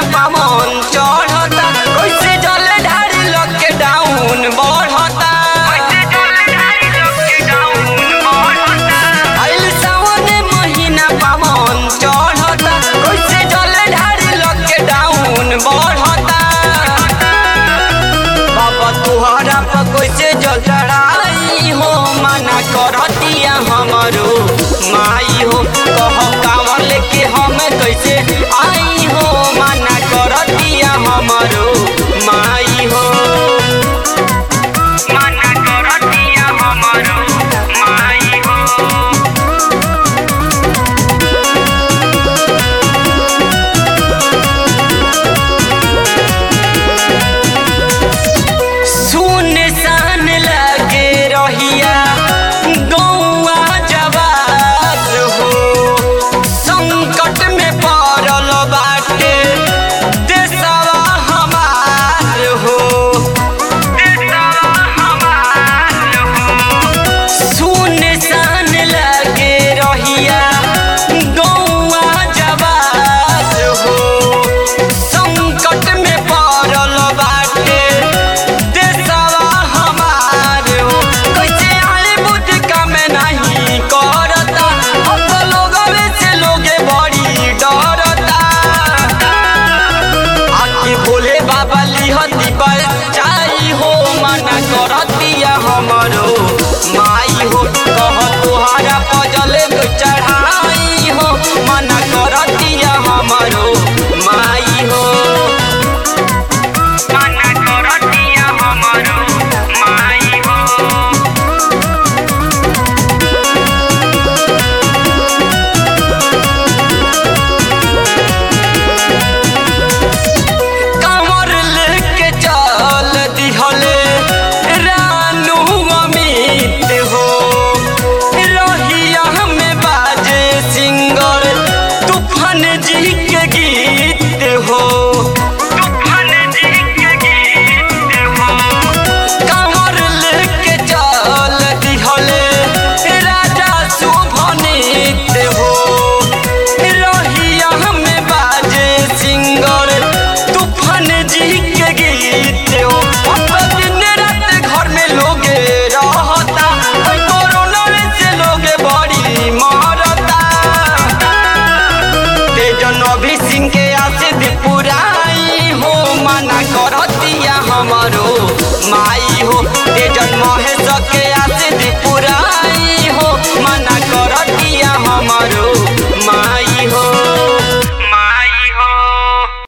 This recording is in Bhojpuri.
पावन चढ़ता कैसे जल ढारी लॉकडाउन बढ़ता आइल सावन महीना पावन चढ़ता कैसे जल ढारी लॉकडाउन बढ़ता बाबा तुहरा पर कैसे जल चढ़ाई हो मना करतिया हमरो माई हो कह कांवर लेके हम कैसे आई हो मना करतिया हमरो माई हो मना करतिया हमरो माई हो सुनसान लगे रहिया गौआ जवाब हो संकट में पड़ल बाटे देशवा हमार हो सुनसान लगे रहिया गौआ जवाब हो संकट में पड़ल बाटे देशवा हमार हो कैसे आए बुद्धि काम नहीं करता अब लोगवे से लोगे बड़ी डरता आके भोले बाबा लिहती बचाई हो मना करतिया हमरो माई हो कह तोहरा पजल चढ़ाई हो मना करतिया हमरो माई हो मना करतिया हमरो माई हो कांवर लेके चल दिहले रानू अमित हो रहिया में बाजे सिंगर तूफान जी के गीत हो तूफान जी के गीत हो कांवर लेके चल दिहले राजा शुभनीत हो रहिया में बाजे सिंगर तूफान जी के गीत हो अब दिन रात घर में लोगे रहता कोरोना से लोगे बड़ी मरता तेजन अभी सिंह के आसिद पुराई हो मना करतिया हमरो माई